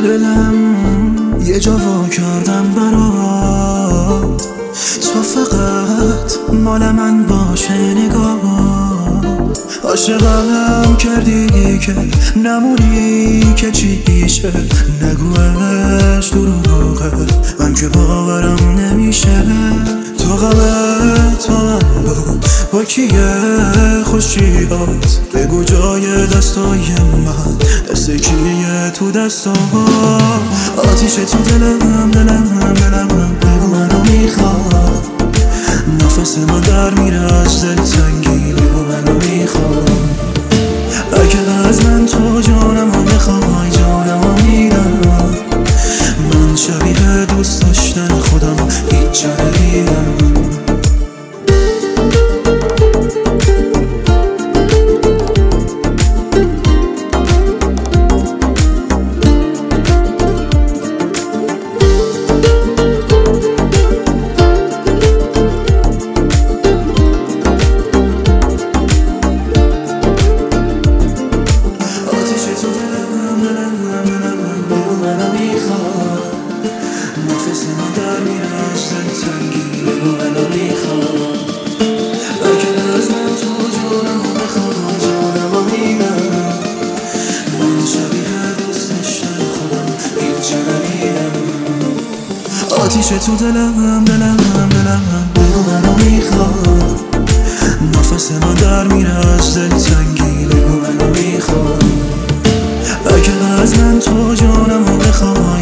دلم یه جا وا کردم برات، تو فقط مال من باشه نگاه. عاشقم کردی که نمونی که چی پیشه، نگوش دروغه من که باورم نمیشه. تو غمت با من بود با کیه خوشیات، بگو جای دستای من دست کیه تو دستام. آتیشه تو دلم بگو منو میخواد، نفس من در میره از دل تنگی، بگو منو میخواد. اگه از من تو جانمو بخوای جانمو میدم، من شبیه دوست داشتن خودم هیچ جا ندیدم. نفس من در میره از دل تنگی، بگو منو میخواد. اگه از من تو جانمو بخوای جانمو میدم، من شبیه دوست داشتن خودم هیچ جا ندیدم. آتیشه تو دلم بگو منو میخواد، نفس من در میره از دل تنگی، بگو منو میخواد. اگه از من تو جانمو بخوای